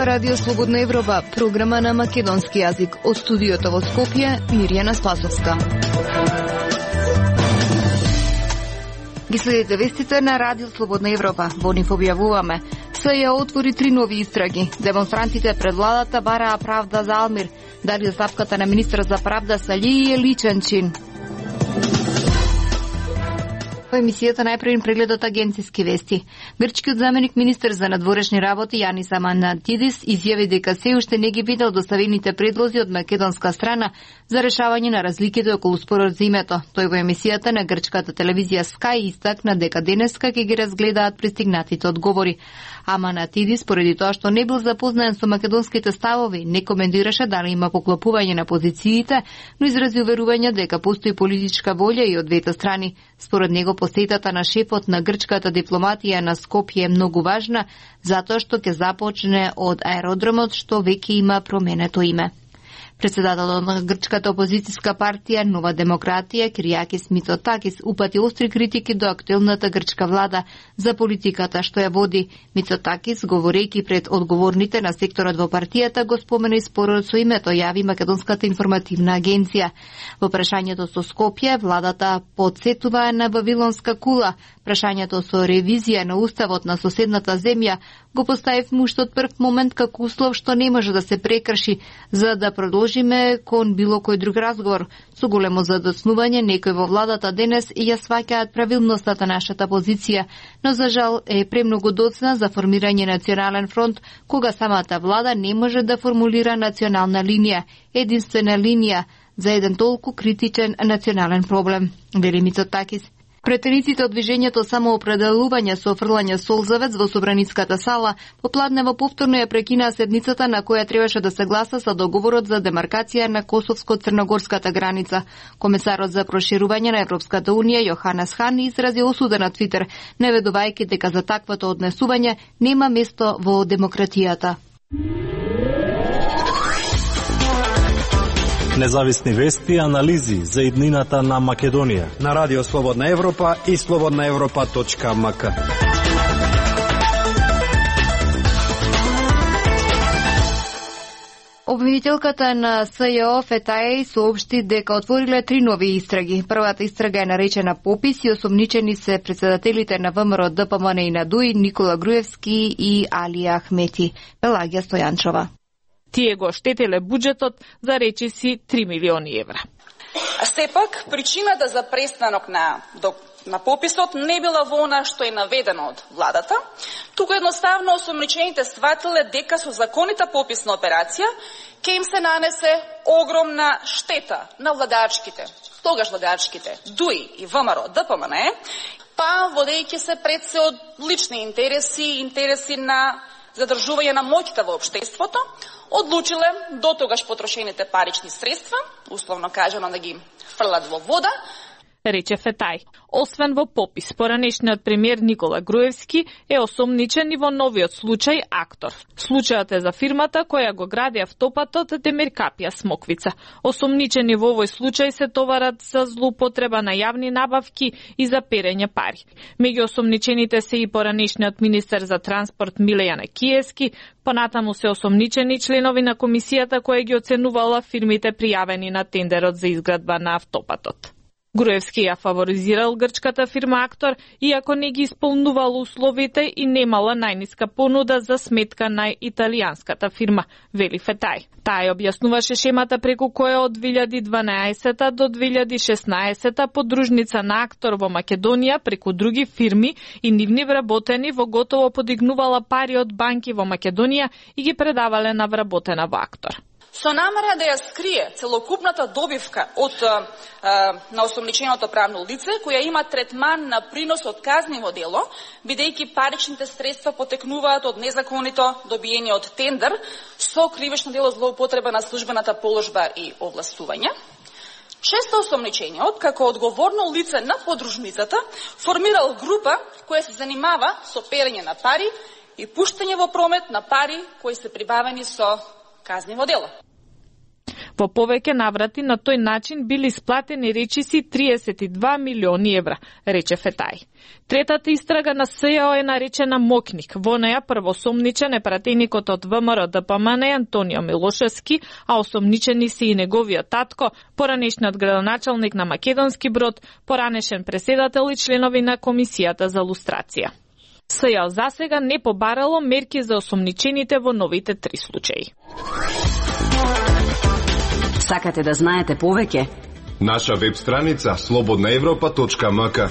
Радио Слободна Европа, програма на македонски јазик. Од студиото во Скопје, Мирјана Спасовска. Ги следите вестите на Радио Слободна Европа. Во нив објавуваме: СЈО отвори 3 нови истраги. Демонстрантите пред владата бараа правда за Алмир. Дали оставката на министр за правда Сали е личен чин? Во емисијата најпрвен прегледот агенцијски вести. Грчкиот заменик министер за надворешни работи Јанис Аманатидис изјави дека се уште не ги видел доставените предлози од македонска страна за решавање на разликите околу спорот за името. Тој во емисијата на грчката телевизија Sky истакна дека денеска ќе ги разгледаат пристигнатите одговори. Аманатидис, поради тоа што не бил запознаен со македонските ставови, не коментираше дали има поклопување на позициите, но изрази уверување дека постои политичка волја и од двете страни. Според него посетата на шефот на грчката дипломатија на Скопје е многу важна, затоа што ќе започне од аеродромот што веќе има променето име. Председателот на грчката опозицијска партија Нова демократија Киријакис Мицотакис упати остри критики до актуелната грчка влада за политиката што ја води. Мицотакис, говорејќи пред одговорните на секторот во партијата, го спомена и спорот со името, јави Македонската информативна агенција. Во прашањето со Скопје, владата подсетува на Вавилонска кула. Прашањето со ревизија на уставот на соседната земја го поставив мушт од прв момент како услов што не може да се прекрши, за да продолжиме кон било кој друг разговор. Со големо задоснување некои во владата денес ја сваќаат правилноста нашата позиција, но за жал е премногу доцна за формирање национален фронт, кога самата влада не може да формулира национална линија, единствена линија за еден толку критичен национален проблем, вели Мицотакис. Претениците од движењето самоопределување со офрлање солзавец во Собраницката сала попладнево повторно ја прекинаа седницата на која требаше да се гласа за договорот за демаркација на косовско-црногорската граница. Комесарот за проширување на Европската унија Јоханес Хан изрази осуда на Твитер, наведувајќи дека за таквото однесување нема место во демократијата. Независни вести и анализи за иднината на Македонија на Радио Слободна Европа и slobodnaevropa.mk. Обвинителката на СЈО Фетај соопшти дека отвориле 3 нови истраги. Првата истрага е наречена Попис и осомничени се председателите на ВМРО ДПМН и НАДУИ Никола Груевски и Алија Ахмети. Пелагија Стојанчова. Тие го штетеле буџетот за речиси 3 милиони евра. Сепак, причината за престанок на пописот не била во она што е наведено од владата, туку едноставно осомничените сватиле дека со законита пописна операција ќе им се нанесе огромна штета на тогаш владачките ДУИ и ВМРО ДПМН, па водејќи се пред се од лични интереси на задржување на моќта во општеството, одлучиле дотогаш потрошените парични средства, условно кажано да ги фрлат во вода, рече Фетај. Освен во Попис, поранешниот премиер Никола Груевски е осомничен и во новиот случај Актор. Случајот е за фирмата која го гради автопатот Демиркапија Смоквица. Осомничени во овој случај се товарат за злоупотреба на јавни набавки и за перење пари. Меѓу осомничените се и поранешниот министер за транспорт Милејане Киевски, понатаму се осомничени членови на комисијата која ги оценувала фирмите пријавени на тендерот за изградба на автопатот. Груевски ја фаворизирал грчката фирма Актор, иако не ги исполнувал условите и немала најниска понуда за сметка на италијанската фирма, вели Фетај. Таа објаснуваше шемата преку која од 2012 до 2016 подружница на Актор во Македонија преку други фирми и нивни вработени во готово подигнувала пари од банки во Македонија и ги предавале на вработена во Актор. Со намера да ја скрие целокупната добивка на осомниченото правно лице, која има третман на принос од казниво дело, бидејќи паричните средства потекнуваат од незаконито добиение од тендер со кривично дело злоупотреба на службената положба и овластување. Шесто осомничениот, како одговорно лице на подружницата, формирал група која се занимава со перење на пари и пуштање во промет на пари кои се прибавени со казниво дело. Во повеќе наврати на тој начин били исплатени речиси 32 милиони евра, рече Фетај. Третата истрага на СЈО е наречена Мокник. Во неја првосомничен е пратеникот од ВМРО ДПМН Антонио Милошевски, а осомничени се и неговиот татко, поранешниот градоначалник на Македонски Брод, поранешен преседател и членови на Комисијата за лустрација. СЈО засега не побарало мерки за осомничените во новите 3 случаи. Сакате да знаете повеќе? Наша веб страница slobodnaevropa.mk.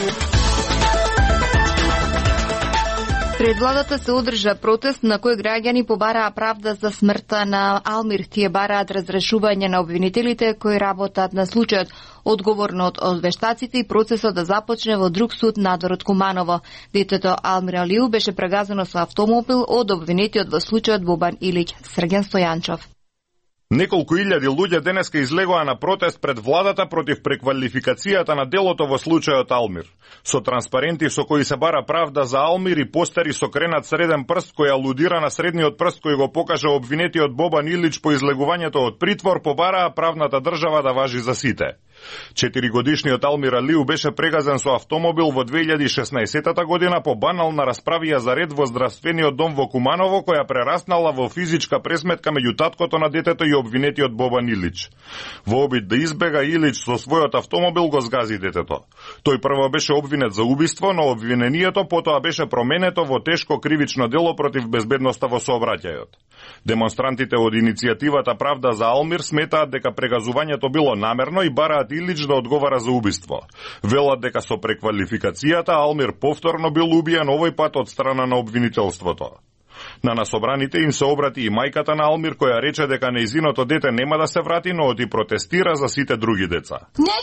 Пред владата се одржа протест на кој граѓани побараа правда за смртта на Алмир. Тие бараат разрешување на обвинителите кои работат на случајот, одговорно од вештаците и процесот да започне во друг суд надвор од Куманово. Детето Алмир Алиу беше прегазено со автомобил од обвинетиот во случајот Бобан Илиќ. Срген Стојанчов. Неколку илјади луѓе денеска излегоа на протест пред владата против преквалификацијата на делото во случајот Алмир. Со транспаренти со кои се бара правда за Алмир и постери со кренат среден прст кој алудира на средниот прст кој го покажа обвинетиот Бобан Илиќ по излегувањето од притвор, побараа правната држава да важи за сите. 4-годишниот Алмир Алиу беше прегазен со автомобил во 2016 година по банална расправија за ред во здравствениот дом во Куманово, која прераснала во физичка пресметка меѓу таткото на детето и обвинетиот Бобан Илиќ. Во обид да избега, Илиќ со својот автомобил го згази детето. Тој прво беше обвинет за убиство, но обвинението потоа беше променето во тешко кривично дело против безбедноста во сообраќајот. Демонстрантите од иницијативата Правда за Алмир сметаат дека прегазувањето било намерно и бараат Илиќ да одговара за убиство. Велат дека со преквалификацијата Алмир повторно бил убиен, овој пат од страна на обвинителството. На насобраните им се обрати и мајката на Алмир, која рече дека нејзиното дете нема да се врати, но оти протестира за сите други деца.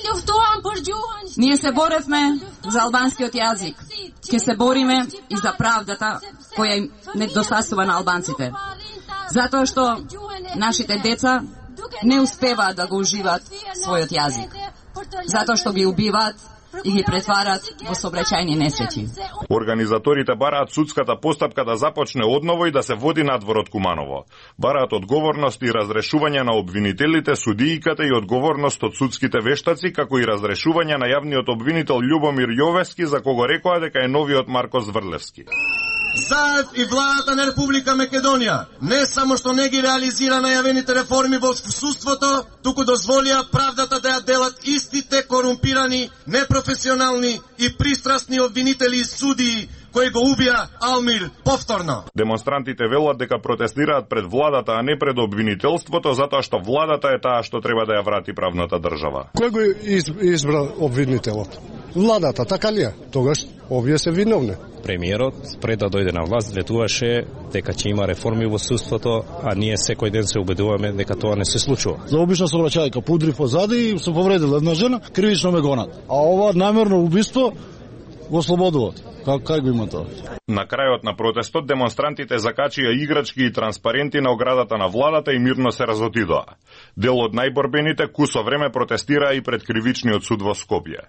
Ние се боревме за албанскиот јазик. Ке се бориме и за правдата која им недостасува на албанците. Затоа што нашите деца не успеваат да го уживаат својот јазик. Затоа што ги убиваат и ги претварат во сообраќајни несреќи. Организаторите бараат судската постапка да започне одново и да се води надвор од Куманово. Бараат одговорност и разрешување на обвинителите, судијката и одговорност од судските вештаци, како и разрешување на јавниот обвинител Љубомир Јовевски, за кого рекоа дека е новиот Марко Зврлевски. Заев и владата на Република Македонија не само што не ги реализира најавените реформи во судството, туку дозволија правдата да ја делат истите корумпирани, непрофесионални и пристрасни обвинители и судии кои го убија Алмир повторно. Демонстрантите велат дека протестираат пред владата, а не пред обвинителството, затоа што владата е таа што треба да ја врати правната држава. Кој го избра обвинителот? Владата, така ли е? Тогаш овие се виновни. Премиерот пред да дојде на власт ветуваше дека ќе има реформи во судството, а ние секој ден се убедуваме дека тоа не се случува. За обична сообраќајка пудри позади и се повредила една жена, кривично ме гонат. А ова намерно убиство го слободуват. Как го има тоа? На крајот на протестот демонстрантите закачија играчки и транспаренти на оградата на владата и мирно се разотидоа. Дел од најборбените кусо време протестираа и пред кривичниот суд во Скопје.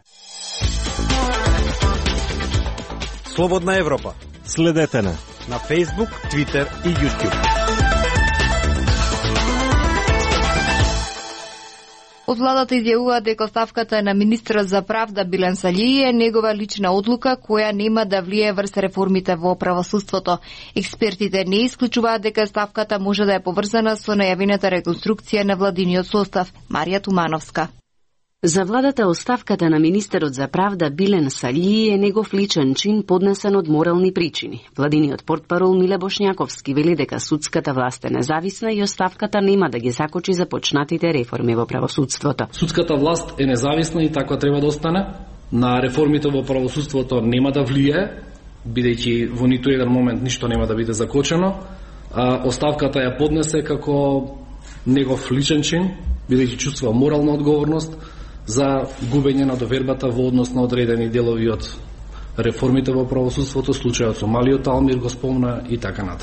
Слободна Европа. Следете на Facebook, Twitter и YouTube. Од владата изјавува дека оставката на министерот за правда Билен Салији е негова лична одлука која нема да влие врз реформите во правосудството. Експертите не исклучуваат дека оставката може да е поврзана со најавената реконструкција на владиниот состав. Марија Тумановска. За владата оставката на министерот за правда Билен Салији е негов личен чин поднесен од морални причини. Владиниот портпарол Миле Бошњаковски вели дека судската власт е независна и оставката нема да ги закочи започнатите реформи во правосудството. Судската власт е независна и таква треба да остане. На реформите во правосудството нема да влие, бидејќи во ниту еден момент ништо нема да биде закочено. Оставката ја поднесе како негов личен чин, бидејќи чувствува морална одговорност за губење на довербата во однос на одредени делови од реформите во правосудството, случајот со малиот Алмир го спомна и така натаму.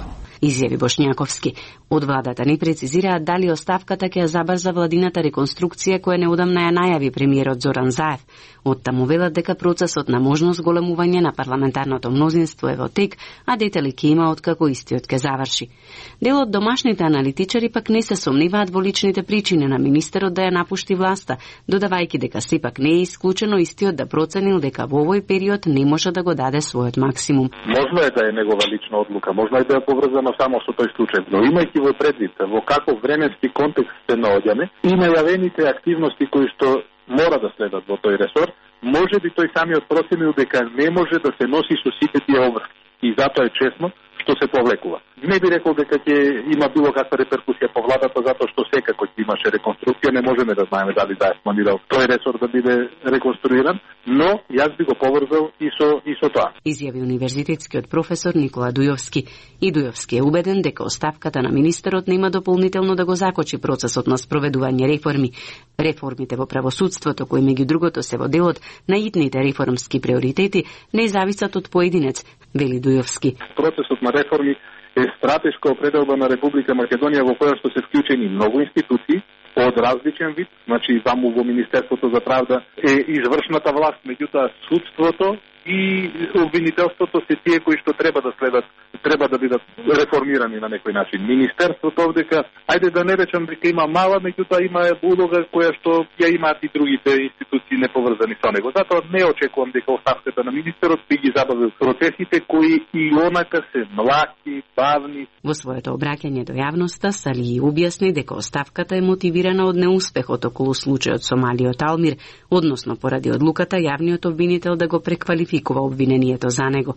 изјави Бошњаковски. Од владата не прецизираат дали оставката ќе забрза владината реконструкција која неодамна ја најави премиерот Зоран Заев. Од таму велат дека процесот на можност големување на парламентарното мнозинство е во тек, а детали ќе има откако истиот ќе заврши. Дел од домашните аналитичари пак не се сомневаат во личните причини на министерот да ја напушти власта, додавајќи дека сепак не е исклучено истиот да проценил дека во овој период не може да го даде својот максимум. Можно е да е негова лична одлука, можно е да е поврзана само со тој случај, но имајќи во предвид во каков временски контекст се наоѓаме и најавените активности кои што мора да следат во тој ресор, може би тој самиот проценил дека не може да се носи со сите тие обврски и затоа е честно што се повлекува. Не би рекол дека ќе има било каква реперкусија по владата, затоа што секако ќе имаше реконструкција, не можеме да знаеме дали да е планирал тој ресор да биде реконструиран, но јас би го поврзал и со тоа. Изјави универзитетскиот професор Никола Дујовски. И Дујовски е убеден дека оставката на министерот нема дополнително да го закочи процесот на спроведување реформи. Реформите во правосудството, кои меѓу другото се во делот на итните реформски приоритети, не зависат од поединец, вели Дујовски. Процесот на реформи е стратешка определба на Република Македонија во која што се вклучени многу институции од различен вид, значи ваму во Министерството за правда е извршната власт, меѓутоа судството и обвинителството се тие кои што треба да следат, треба да бидат реформирани на некој начин. Министерството овдека, ајде да не речам дека има мала, меѓутоа има улога која што ја имаат и другите институции неповрзани со него. Затоа не очекувам дека оставката на министерот би ги забавил процесите кои и онака се млаки, бавни. Во своето обраќање до јавноста Салии објасни дека оставката е мотивирана од неуспехот околу случајот со малиот Алмир, односно поради одлуката јавниот обвинител да го преквалификува обвинението за него.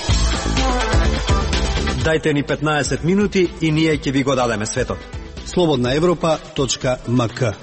Дајте ни 15 минути и ние ќе ви го дадеме светот. slobodnaevropa.mk.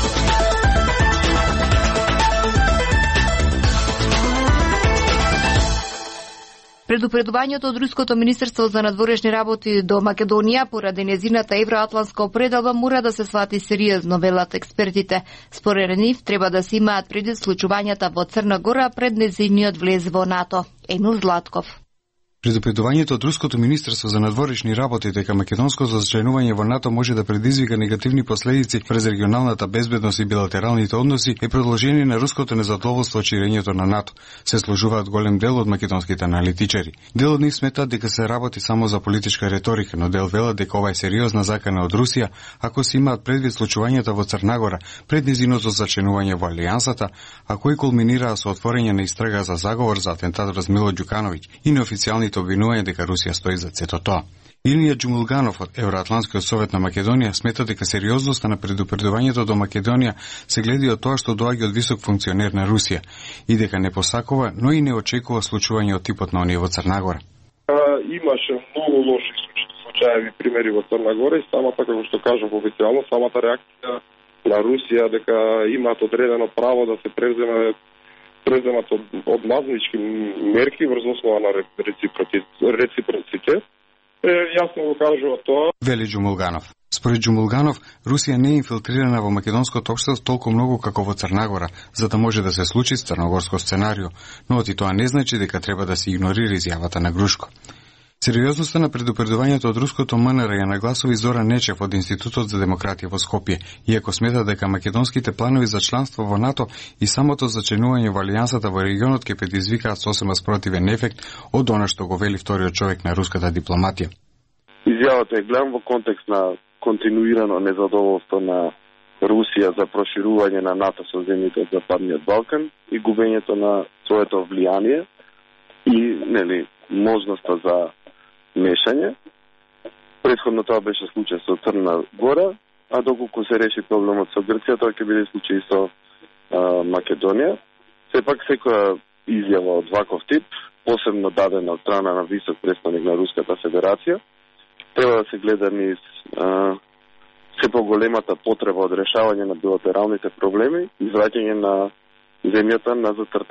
Предупредувањето од Руското министерство за надворешни работи до Македонија поради незината евроатлантска определба мора да се свати сериозно, велат експертите. Според нив треба да се имаат предвид случувањата во Црна Гора пред незиниот влез во НАТО. Емил Златков. Предупредувањето од Руското министерство за надворешни работи дека македонското зачленување во НАТО може да предизвика негативни последици врз регионалната безбедност и билатералните односи е продолжение на руското незадоволство од ширењето на НАТО, се сложуваат голем дел од македонските аналитичари. Дел од нив сметаат дека се работи само за политичка реторика, но дел велат дека ова е сериозна закана од Русија ако се имаат предвид случувањата во Црна Гора пред незиното зачленување во алијансата, а кои кулминираа со отворање на истрага за заговор за атентат врз Мило Ѓукановиќ и неофицијалните обвинување дека Русија стои за сето тоа. Илија Џумулганов од Евроатлантскиот совет на Македонија смета дека сериозноста на предупредувањето до Македонија се гледи од тоа што доаѓа од висок функционер на Русија и дека не посакува, но и не очекува случување од типот на оние во Црна Гора. Имаше многу лоши случаи примери во Црна Гора и самата, како што кажав официјално, самата реакција на Русија дека имаат одредено право да се преземат од мазнички мерки врз основа на реципрocитет. Јасно го кажува тоа. Вели Џумулганов. Според Џумулганов, Русија не е инфилтрирана во македонското општество толку многу како во Црна Гора, за да може да се случи црногорско сценарио, но и тоа не значи дека треба да се игнорира изјавата на Грушко. Сериозноста на предупредувањето од руското МНР ја нагласови Зоран Нечев од Институтот за демократија во Скопје, иако смета дека македонските планови за членство во НАТО и самото зачленување во алијансата во регионот ќе предизвикаат сосема спротивен ефект од она што го вели вториот човек на руската дипломатија. Изјавата е гледам во контекст на континуирано незадоволство на Русија за проширување на НАТО со земјите од Западниот Балкан и губењето на своето влијание и можноста за мешање. Претходно тоа беше случај со Црна Гора, а доколку се реши проблемот со Грција, тоа ќе биде случај со Македонија. Сепак секоја изјава од ваков тип, посебно дадена од страна на висок представник на Руската Федерација, треба да се гледа низ се поголемата потреба од решавање на билатералните проблеми и враќање на земјата на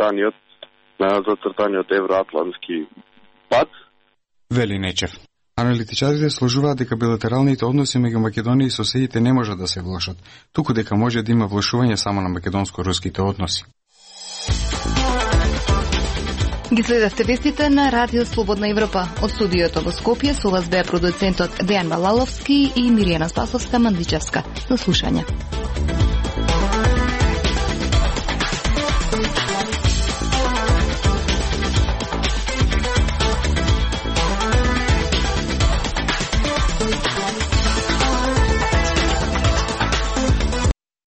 зацртаниот евроатлантски пат. Вели Нечев. Аналитичарите сложуваат дека билатералните односи меѓу Македонија и соседите не можат да се влошат, туку дека може да има влошување само на македонско-руските односи. Ги следевте вестите на Радио Слободна Европа. Од студиото во Скопје со вас беа продуцентот Дејан Балаловски и Миријана Спасовска Мандличевска. До слушање.